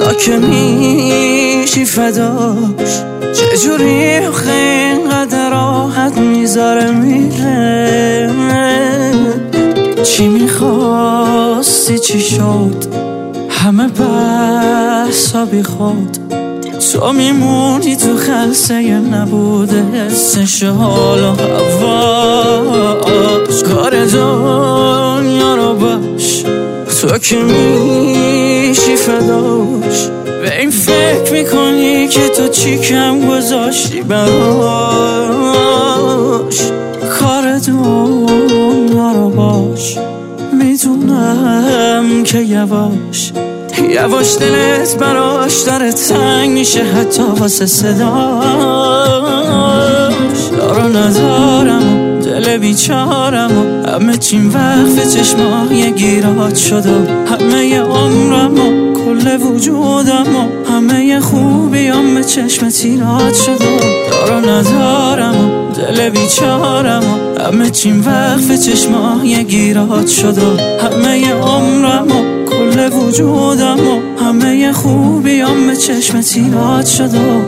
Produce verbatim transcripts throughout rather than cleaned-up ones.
تا که میشی فداش. چجوری آخه اینقدر راحت میذاره میره؟ چی میخواستی چی شد؟ همه بحثا بی خود. تو میمونی تو خلسه نبوده حسش حال و هواش. کار دنیا رو باش تو که میشی فداش. به این فکر میکنی که تو چی کم گذاشتی براش. کار دنیا رو باش میدونم که یواش یواش دلت براش داره تنگ میشه حتی واسه صداش. دارو ندارم و دل بیچارم و همه چیم وقف چشمای گیرات شد و همه عمرم و کل وجودم و همه خوبیام به چشم تیرات شد و دارو ندارم و دل بیچارم و همه چیم وقف چشمای گیرات شد و همه عمرم و کل وجودم و همه خوبیام به چشم تیرات شد و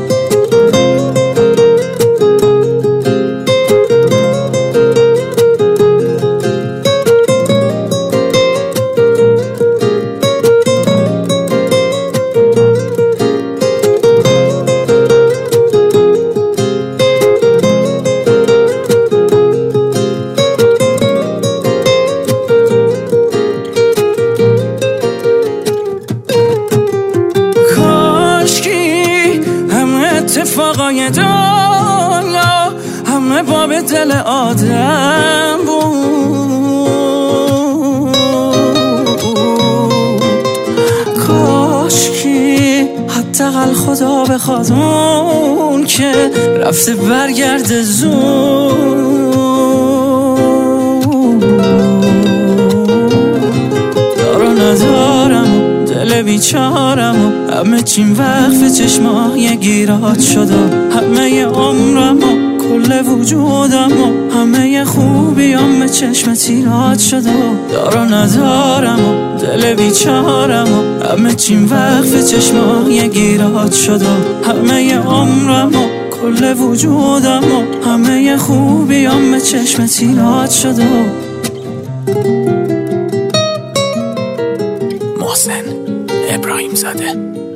اتفاقای دنیا همه باب دل آدم بود. کاشکی حداقل خدا بخواد اون که رفته برگرده زود. دارو ندارم دل بیچارم و همه چیم وقف چشمای گیرات شد و همه عمرم و کل وجودم و همه خوبیام به چشم تیرات شد و دارو ندارم و دل بیچارم و همه چیم وقف چشمای گیرات شد و همه عمرم و کل وجودم و همه خوبیام به چشم تیرات شد و محسن ابراهیم زاده.